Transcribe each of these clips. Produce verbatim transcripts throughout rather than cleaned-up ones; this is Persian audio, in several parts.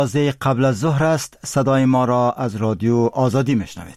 بازه قبل از ظهر است. صدای ما را از رادیو آزادی میشنوید.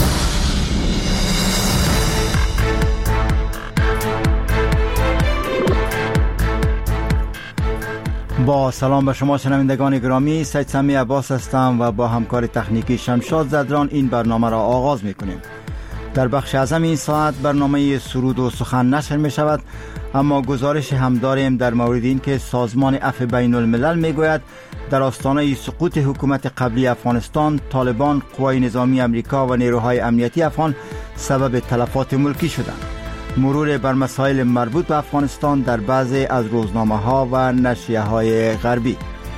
با سلام به شما شنوندگان گرامی، سید سمی عباس هستم و با همکار تکنیکی شمشاد زدران این برنامه را آغاز میکنیم. در بخش اعظم این ساعت برنامه سرود و سخن نشر می شود، اما گزارش هم داریم در مورد این که سازمان عفو بین الملل می گوید در آستانه سقوط حکومت قبلی افغانستان، طالبان، قوای نظامی امریکا و نیروهای امنیتی افغان سبب تلفات ملکی شدند. مرور بر مسائل مربوط به افغانستان در بعضی از روزنامه ها و نشریه های غربی.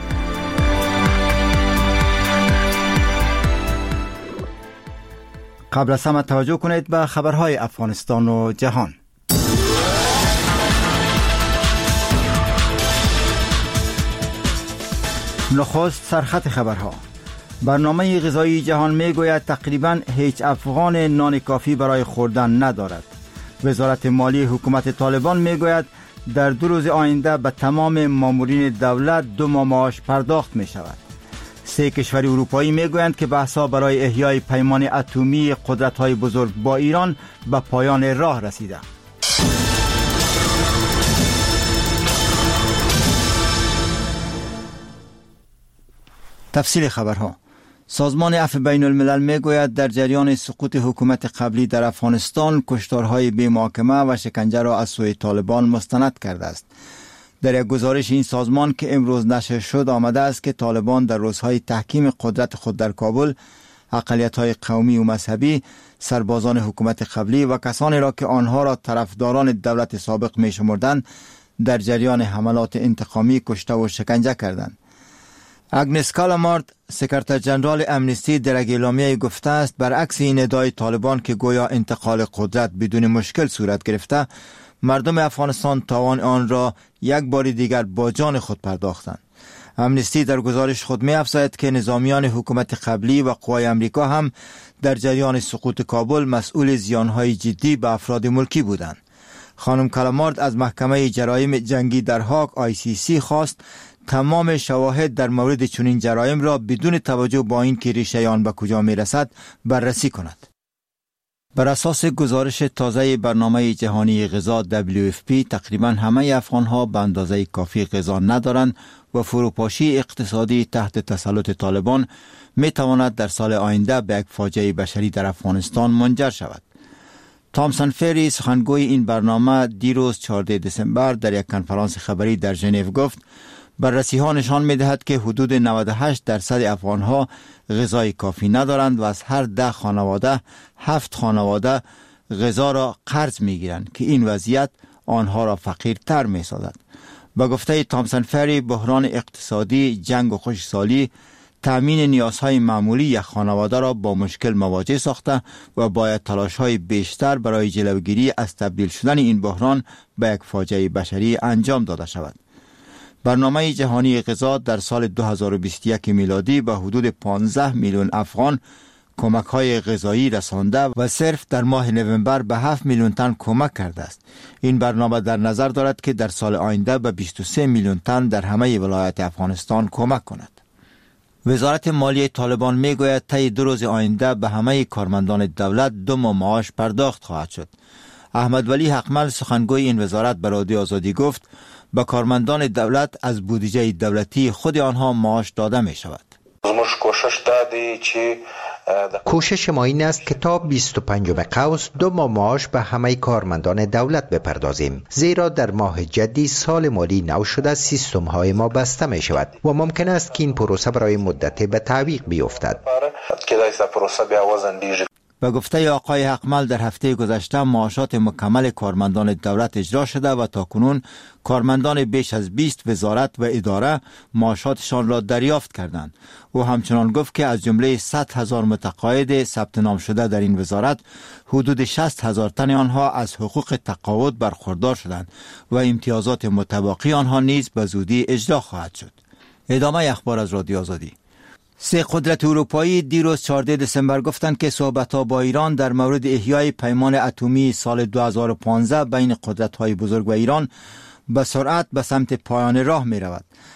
قبل از همه توجه کنید به خبرهای افغانستان و جهان. نخست سرخط خبرها. برنامه غذایی جهان میگوید تقریباً هیچ افغان نان کافی برای خوردن ندارد. وزارت مالی حکومت طالبان میگوید در دو روز آینده به تمام مامورین دولت دو ماه معاش پرداخت می شود. سه کشور اروپایی میگویند که بحث‌ها برای احیای پیمان اتمی قدرت‌های بزرگ با ایران به پایان راه رسیده. تفصیل خبرها. سازمان عفو بین الملل میگوید در جریان سقوط حکومت قبلی در افغانستان کشتارهای بی محاکمه و شکنجه را از سوی طالبان مستند کرده است. در یک گزارش این سازمان که امروز نشر شد آمده است که طالبان در روزهای تحکیم قدرت خود در کابل اقلیت‌های قومی و مذهبی، سربازان حکومت قبلی و کسانی را که آنها را طرفداران دولت سابق می‌شمردند در جریان حملات انتقامی کشته و شکنجه کردند. اگنس کالامارد، سکرتر جنرال امنستی، در یک اعلامیه گفته است برعکس این ادعای طالبان که گویا انتقال قدرت بدون مشکل صورت گرفته، مردم افغانستان تاوان آن را یک بار دیگر با جان خود پرداختند. امنستی در گزارش خود می افزاید که نظامیان حکومت قبلی و قوای امریکا هم در جریان سقوط کابل مسئول زیانهای جدی به افراد ملکی بودند. خانم کالامارد از محکمه جرایم جنگی در هاگ آی سی سی خواست تمام شواهد در مورد چنین جرایم را بدون توجه با این که ریشه آن به کجا می رسد بررسی کند. بر اساس گزارش تازه برنامه جهانی غذا دبلیو اف پی تقریبا همه افغانها به اندازه کافی غذا ندارند و فروپاشی اقتصادی تحت تسلط طالبان می تواند در سال آینده به یک فاجعه بشری در افغانستان منجر شود. تامسون فری، سخنگوی این برنامه، دیروز چهاردهم دسامبر در یک کنفرانس خبری در ژنو گفت بررسی ها نشان می دهد که حدود نود و هشت درصد افغان ها غذای کافی ندارند و از هر ده خانواده هفت خانواده غذا را قرض می گیرند که این وضعیت آنها را فقیرتر می سازد. با گفته تامسون فری، بحران اقتصادی، جنگ و خشکسالی تامین نیازهای معمولی یک خانواده را با مشکل مواجه ساخته و باید تلاش‌های بیشتر برای جلوگیری از تبدیل شدن این بحران به یک فاجعه بشری انجام داده شود. برنامه جهانی غذا در سال دو هزار و بیست و یک میلادی به حدود پانزده میلیون افغان کمک‌های غذایی رسانده و صرف در ماه نوامبر به هفت میلیون تن کمک کرده است. این برنامه در نظر دارد که در سال آینده به بیست و سه میلیون تن در همه ولایات افغانستان کمک کند. وزارت مالی طالبان میگوید طی دو روز آینده به همه کارمندان دولت دو ماه معاش پرداخت خواهد شد. احمد ولی حقمل، سخنگوی این وزارت، به رادیو آزادی گفت به کارمندان دولت از بودجه دولتی خود آنها معاش داده می شود. کوشش ما این است که تا بیست و پنجم قوس دو ماه معاش به همه کارمندان دولت بپردازیم، زیرا در ماه جدی سال مالی نو شده سیستم های ما بسته می شود و ممکن است که این پروسه برای مدت به تعویق بیفتد. به گفته آقای حقمل، در هفته گذشته معاشات مکمل کارمندان دولت اجرا شده و تاکنون کارمندان بیش از بیست وزارت و اداره معاشاتشان را دریافت کردند. او همچنان گفت که از جمله صد هزار متقاعد ثبت نام شده در این وزارت، حدود شصت هزار تن آنها از حقوق تقاعد برخوردار شدند و امتیازات متباقی آنها نیز به زودی اجرا خواهد شد. ادامه اخبار از رادیو آزادی. سه قدرت اروپایی دیروز چهاردهم دسامبر گفتند که صحبت‌ها با ایران در مورد احیای پیمان اتمی سال دو هزار و پانزده بین قدرت‌های بزرگ و ایران به سرعت به سمت پایان راه می رود.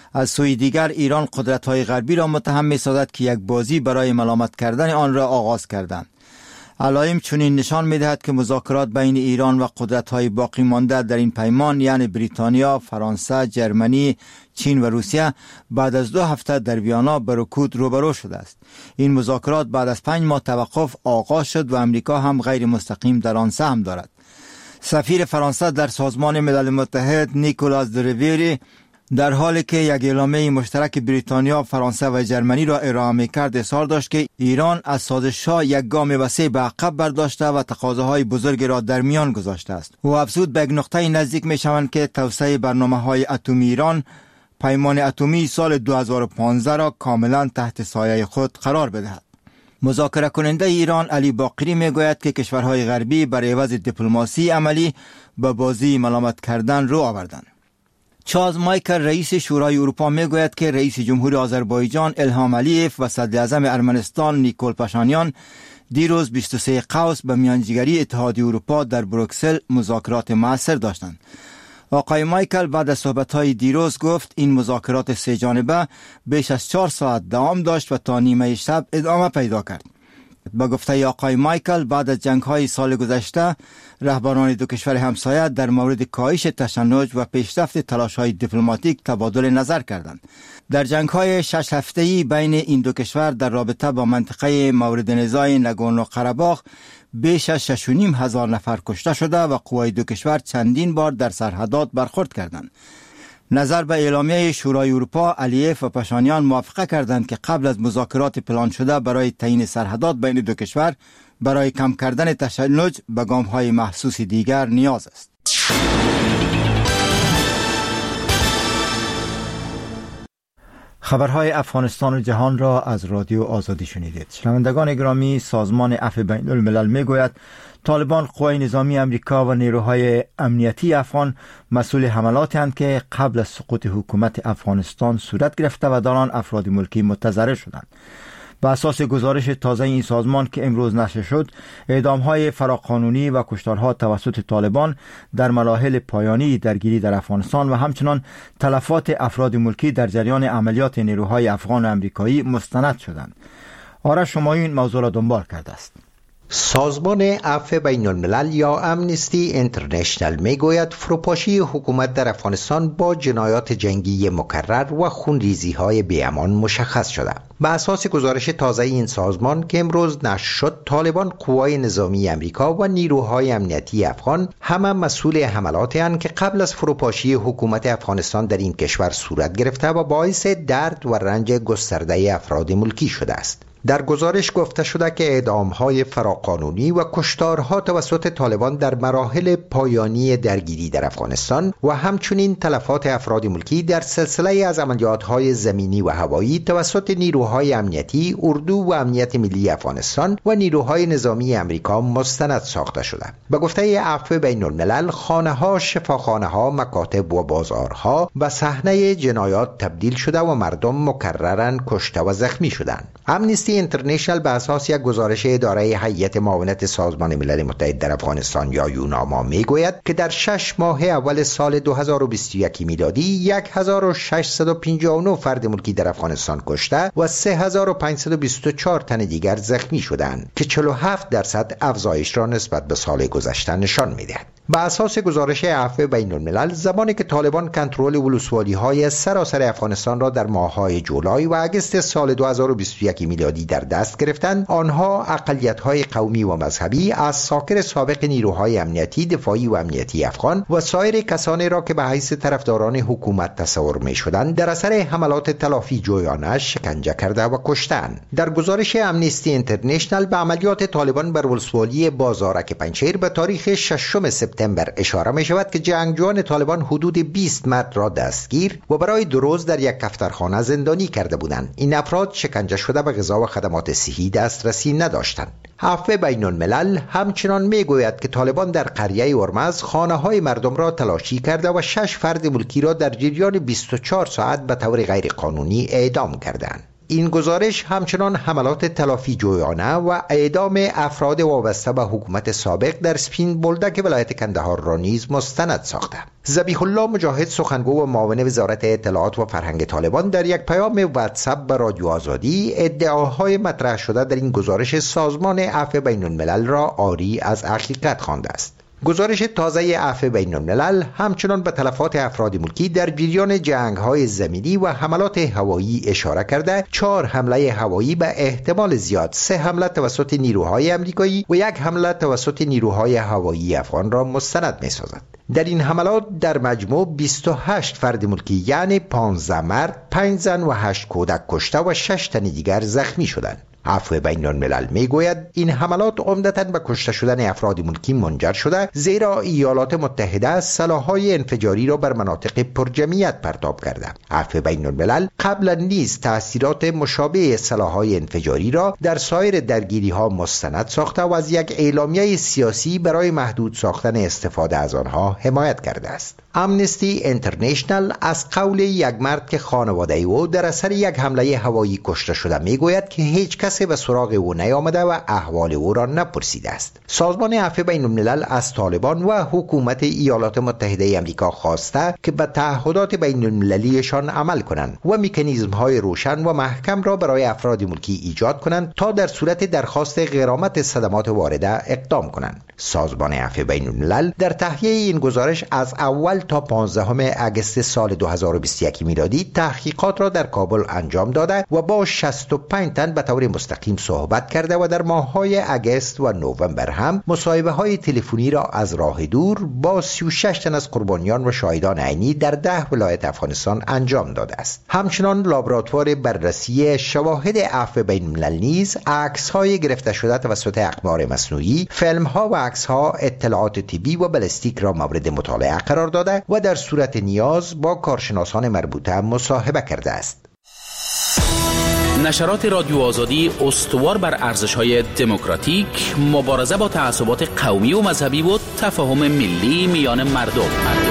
از سوی دیگر ایران قدرت‌های غربی را متهم می‌سازد که یک بازی برای ملامت کردن آن را آغاز کردند. علائم چنین نشان می‌دهد که مذاکرات بین ایران و قدرت‌های باقی مانده در این پیمان یعنی بریتانیا، فرانسه، جرمنی، چین و روسیه بعد از دو هفته در ویانا به رکود روبرو شده است. این مذاکرات بعد از پنج ماه توقف آغاز شد و امریکا هم غیر مستقیم در آن سهم دارد. سفیر فرانسه در سازمان ملل متحد نیکولاس درویری در حالی که یک اعلامیه مشترک بریتانیا، فرانسه و جرمنی را ارائه می‌کرد اظهار داشت که ایران از سازش‌ها یک گام وسیع به عقب برداشته و تقاضاهای بزرگ را در میان گذاشته است. او افزود به یک نقطه نزدیک می‌شوند که توسعه برنامه‌های اتمی ایران پیمان اتمی سال دو هزار و پانزده را کاملا تحت سایه خود قرار بدهد. مذاکره کننده ایران علی باقری میگوید که کشورهای غربی برای عوض دیپلماسی عملی به بازی ملامت کردن رو آوردند. چارلز مایکل رئیس شورای اروپا میگوید که رئیس جمهور آذربایجان الهام علیف و صدر اعظم ارمنستان نیکول پاشانیان دیروز بیست و سه قوس به میانجیگری اتحادیه اروپا در بروکسل مذاکرات مؤثر داشتند. آقای مایکل بعد از صحبت‌های دیروز گفت این مذاکرات سه جانبه بیش از چهار ساعت دوام داشت و تا نیمه شب ادامه پیدا کرد. با گفته آقای مایکل بعد از جنگ‌های سال گذشته رهبران دو کشور همسایه در مورد کاهش تشنج و پیشرفت تلاش‌های دیپلماتیک تبادل نظر کردند. در جنگ‌های شش هفته‌ای بین این دو کشور در رابطه با منطقه مورد نزاع نگورنو قره‌باغ بیش از شش و نیم هزار نفر کشته شده و قوای دو کشور چندین بار در سرحدات برخورد کردند. نظر به اعلامیه شورای اروپا، علیف و پاشانیان موافقه کردند که قبل از مذاکرات پلان شده برای تعیین سرحدات بین دو کشور برای کم کردن تشنج به گام‌های محسوس دیگر نیاز است. خبرهای افغانستان و جهان را از رادیو آزادی شنیدید. شنوندگان گرامی، سازمان عفو بین الملل میگوید طالبان قوای نظامی امریکا و نیروهای امنیتی افغان مسئول حملاتی هستند که قبل از سقوط حکومت افغانستان صورت گرفته و در آن افراد ملکی متضرر شدند. بر اساس گزارش تازه این سازمان که امروز نشر شد، اعدام‌های فراقانونی و کشتارها توسط طالبان در مراحل پایانی درگیری در افغانستان و همچنان تلفات افراد ملکی در جریان عملیات نیروهای افغان و امریکایی مستند شدند. آرش شمایون موضوع را دنبال کرده است. سازمان عفو بین الملل یا امنستی اینترنشنل میگوید فروپاشی حکومت در افغانستان با جنایات جنگی مکرر و خونریزی های بی‌امان مشخص شده. به اساس گزارش تازه این سازمان که امروز نشر شد، طالبان، قوای نظامی امریکا و نیروهای امنیتی افغان همه مسئول حملاتی هستند که قبل از فروپاشی حکومت افغانستان در این کشور صورت گرفته و باعث درد و رنج گسترده افراد ملکی شده است. در گزارش گفته شده که اعدام‌های فراقانونی و کشتارها توسط طالبان در مراحل پایانی درگیری در افغانستان و همچنین تلفات افراد ملکی در سلسله از عملیات‌های زمینی و هوایی توسط نیروهای امنیتی، اردو و امنیت ملی افغانستان و نیروهای نظامی امریکا مستند ساخته شده. به گفته عفو بین الملل، خانه‌ها، شفاخانه‌ها، مکاتب و بازارها به صحنه جنایات تبدیل شده و مردم مکرراً کشته و زخمی شدند. امنستی اینترنشنل به اساس یک گزارش اداره هیئت معاونت سازمان ملل متحد در افغانستان یا یوناما میگوید که در شش ماه اول سال دو هزار و بیست و یک میلادی هزار و ششصد و پنجاه و نه فرد ملکی در افغانستان کشته و سه هزار و پانصد و بیست و چهار تن دیگر زخمی شدند که چهل و هفت درصد افزایش را نسبت به سال گذشته نشان میدهد. به اساس گزارش عفو بین الملل، زمانی که طالبان کنترل ولسوالی‌های سراسر افغانستان را در ماه‌های جولای و آگوست سال دو هزار و بیست و یک میلادی در دست گرفتند، آنها اقلیت‌های قومی و مذهبی از ساکر سابق نیروهای امنیتی، دفاعی و امنیتی افغان و سایر کسانی را که به حیث طرفداران حکومت تصور می‌شدند در اثر حملات تلافی جویانه شکنجه کرده و کشتند. در گزارش امنستی اینترنشنل به عملیات طالبان بر ولسوالی بازارک پنجشیر به تاریخ ششم سپتامبر اشاره می شود که جنگجویان طالبان حدود بیست مرد را دستگیر و برای دو روز در یک کفترخانه زندانی کرده بودند. این افراد شکنجه شده به غذا و خدمات صحی دسترسی نداشتند. عفو بین الملل همچنان می گوید که طالبان در قریه ارمز خانه های مردم را تلاشی کرده و شش فرد ملکی را در جریان بیست و چهار ساعت به طور غیر قانونی اعدام کردند. این گزارش همچنان حملات تلافی جویانه و اعدام افراد وابسته به حکومت سابق در سپین بولدک ولایت کندهار را نیز مستند ساخته. ذبیح الله مجاهد، سخنگو و معاون وزارت اطلاعات و فرهنگ طالبان، در یک پیام واتساپ به رادیو آزادی ادعاهای مطرح شده در این گزارش سازمان عفو بین الملل را عاری از حقیقت خوانده است. گزارش تازه عفو بین الملل همچنان به تلفات افراد ملکی در جریان جنگ‌های زمینی و حملات هوایی اشاره کرده، چهار حمله هوایی به احتمال زیاد، سه حمله توسط نیروهای امریکایی و یک حمله توسط نیروهای هوایی افغان را مستند می‌سازد. در این حملات در مجموع بیست و هشت فرد ملکی یعنی پانزده مرد، پنج زن و هشت کودک کشته و شش تن دیگر زخمی شدند. عفو بین الملل می گوید این حملات عمدتاً به کشته شدن افراد ملکی منجر شده، زیرا ایالات متحده سلاح‌های انفجاری را بر مناطق پرجمعیت پرتاب کرده. عفو بین الملل قبلا نیز تأثیرات مشابه سلاح‌های انفجاری را در سایر درگیری‌ها مستند ساخته و از یک اعلامیه سیاسی برای محدود ساختن استفاده از آنها حمایت کرده است. امنستی اینترنشنال از قول یک مرد که خانواده او در اثر یک حمله هوایی کشته شده میگوید که هیچ کسی به سراغ او نیامده و احوال او را نپرسیده است. سازمان عفو بین الملل از طالبان و حکومت ایالات متحده آمریکا خواسته که به تعهدات بین المللیشان عمل کنند و مکانیزم‌های روشن و محکم را برای افراد ملکی ایجاد کنند تا در صورت درخواست غرامت صدمات وارده اقدام کنند. سازمان عفو بین الملل در تهیه این گزارش از اول تا پانزدهم اگست سال دو هزار و بیست و یک میلادی تحقیقات را در کابل انجام داده و با شصت و پنج تن به طور مستقیم صحبت کرده و در ماه‌های اگست و نوامبر هم مصاحبه‌های تلفنی را از راه دور با سی و شش تن از قربانیان و شاهدان عینی در ده ولایت افغانستان انجام داده است. همچنان لابراتوار بررسی شواهد عفو بین الملل نیز عکس‌های گرفته شده توسط اقمار مصنوعی، فیلم‌ها و عکس‌ها اطلاعات طبی و بالستیک را مورد مطالعه قرار داده و در صورت نیاز با کارشناسان مربوطه مصاحبه کرده است. نشرات رادیو آزادی استوار بر ارزش‌های دموکراتیک، مبارزه با تعصبات قومی و مذهبی و تفاهم ملی میان مردم.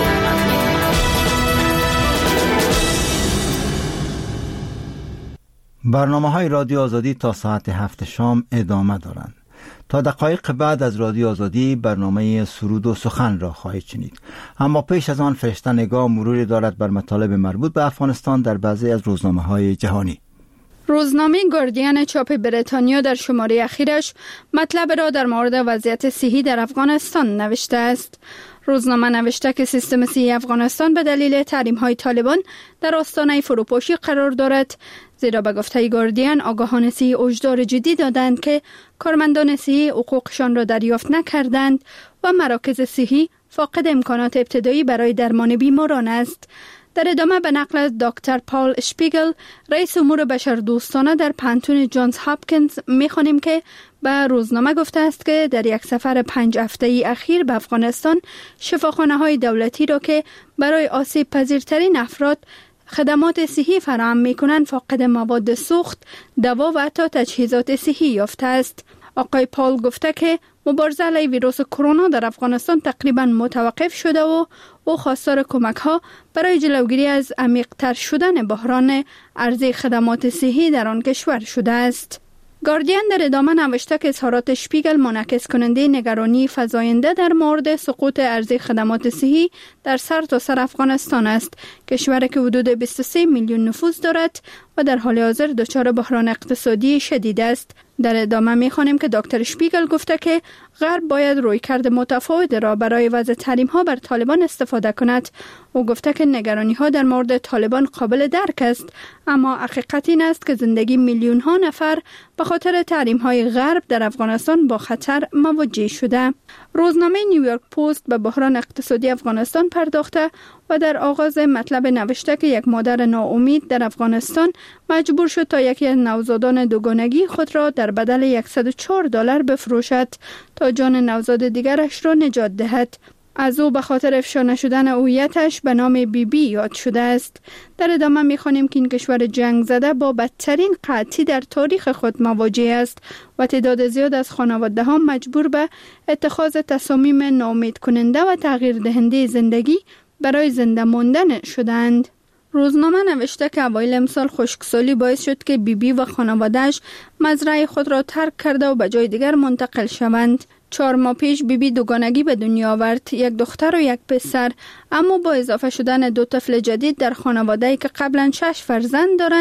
برنامه‌های رادیو آزادی تا ساعت هفت شام ادامه دارند. تا دقایق بعد از رادیو آزادی برنامه سرود و سخن را خواهید شنید. اما پیش از آن فرشته نگاه مروری دارد بر مطالب مربوط به افغانستان در بعضی از روزنامه‌های جهانی. روزنامه گاردین چاپ بریتانیا در شماره اخیرش مطلب را در مورد وضعیت صحی در افغانستان نوشته است. روزنامه نوشته که سیستم صحی افغانستان به دلیل تحریم‌های طالبان در آستانه فروپاشی قرار دارد، زیرا به گفته گاردین آگاهان صحی هشدار جدی دادند که کارمندان صحی حقوقشان را دریافت نکردند و مراکز صحی فاقد امکانات ابتدایی برای درمان بیماران است. در ادامه به نقل از دکتر پال اشپیگل، رئیس امور بشردوستانه در پانتون جانز هاپکینز، می‌خوانیم که به روزنامه گفته است که در یک سفر پنج هفته‌ای اخیر به افغانستان، شفاخانه‌های دولتی را که برای آسیب پذیرترین افراد خدمات صحی فراهم می‌کنند فاقد مواد سوخت، دوا و حتی تجهیزات صحی یافته است. آقای پال گفته که مبارزه علیه ویروس کرونا در افغانستان تقریباً متوقف شده و او خواستار کمک‌ها برای جلوگیری از عمیق‌تر شدن بحران عرضه خدمات صحی در آن کشور شده است. گاردین در ادامه نوشته که اظهارات اشپیگل منعکس کننده نگرانی فزاینده در مورد سقوط عرضه خدمات صحی در سرتاسر افغانستان است، کشوری که حدود بیست و سه میلیون نفوس دارد و در حال حاضر دچار بحران اقتصادی شدید است. در ادامه می‌خوانیم که دکتر اشپیگل گفته که غرب باید رویکرد متفاوت را برای وضع تحریم‌ها بر طالبان استفاده کند. او گفته که نگرانی‌ها در مورد طالبان قابل درک است، اما حقیقت این است که زندگی میلیون‌ها نفر به خاطر تحریم‌های غرب در افغانستان با خطر مواجه شده. روزنامه نیویورک پست به بحران اقتصادی افغانستان پرداخته و در آغاز مطلب نوشته که یک مادر ناامید در افغانستان مجبور شد تا یکی از نوزادان دوگانگی خود را در بدل صد و چهار دلار بفروشد تا جان نوزاد دیگرش را نجات دهد. از او به خاطر افشا نشدن هویتش به نام بی بی یاد شده است. در ادامه می‌خوانیم که این کشور جنگ زده با بدترین قحطی در تاریخ خود مواجه است و تعداد زیاد از خانواده‌ها مجبور به اتخاذ تصامیم ناامید کننده و تغییر دهنده زندگی برای زنده ماندن شدند. روزنامه نوشته که اوایل امسال خشکسالی باعث شد که بیبی بی و خانواده‌اش مزرعه خود را ترک کرده و به جای دیگر منتقل شوند. چهار ماه پیش بیبی بی دوگانگی به دنیا آورد، یک دختر و یک پسر، اما با اضافه شدن دو طفل جدید در خانواده‌ای که قبلا شش فرزند دارند